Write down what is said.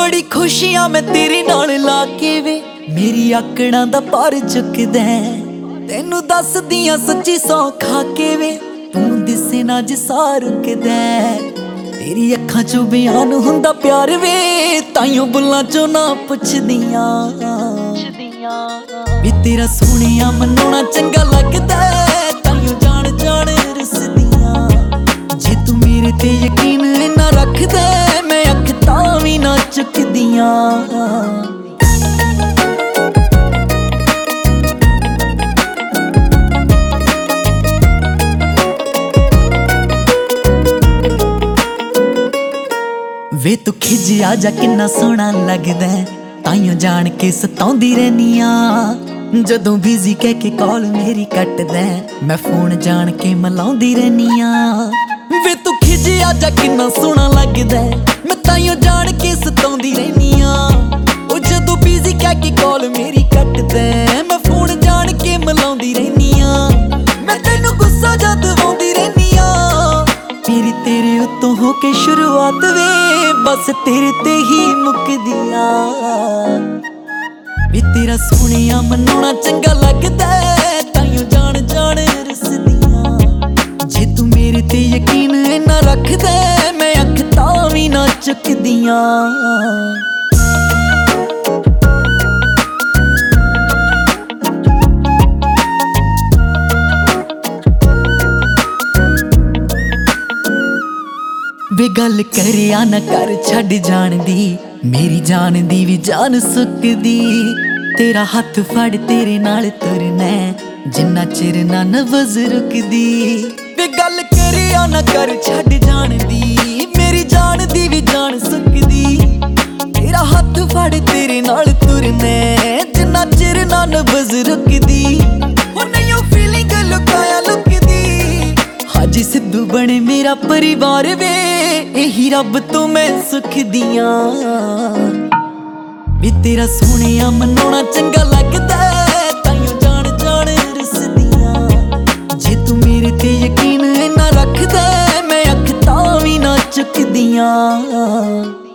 बड़ी खुशियां मैं तेरे नाल लाके वे मेरी आकड़ां दा भार चुकदा तेनू दसदियां सच्ची सौ खा के वे तू दिसे ना जिसा रुकदा तेरी अखां चों बयान हुंदा प्यार वे ताइयों बुल्लां चों ना पुछदियां वी तेरा सोहणिया मनाउणा चंगा लगदा ताइयों जान जान रसदियां जे तू मेरे ते यकीन ना रखदा मैं अख तां वी ना चुकदियां वे तू खिज आजा किन्ना सोहना लगदा ताइयों जान के सताउंदी रहनियां जदों बिजी कह के कॉल मेरी कटदा मैं फोन जान के मलाउंदी रहनियां वे तू खिज आजा किन्ना सोहना लगदा मैं ताइयों जान के सताउंदी रहनियां ओ जदों बिजी कह के कॉल मेरी कटदा मैं फोन जान के मलाउंदी रहनियां मैं तैनू गुस्सा जद आउंदी रहनियां मेरी तेरे उत्तों हो के शुरुआत वे बस तेरे ते ही मुकदियां वी तेरा सोहणिया मनाउणा चंगा लगदा ताइयों जान जान रसदियां जे तू मेरे ते यकीन ना रखदा मैं अख तां वी ना चुकदियां वे गल करिया ना कर छड़ जान दी मेरी जान दी भी जान सुकदी तेरा हाथ फड़ तेरे नाल तुरना जिन्ना चिर ना नबज़ रुकदी वे गल करिया ना कर छड़ जान दी मेरी जान दी भी जान सुकदी तेरा हाथ फड़ तेरे नाल तुरना जिन्ना चिर ना नबज़ रुकदी ओ नहीं ओ फीलिंग लुकाया लुकदी हाजी सिद्धू बने मेरा परिवार वे यही रब तो मैं सुख दियां वी तेरा सोहणिया मनाउणा चंगा लगदा ताइयों जान जान रसदियां जे तू मेरे ते यकीन ना रखदा मैं अख तां वी ना चुकदियां।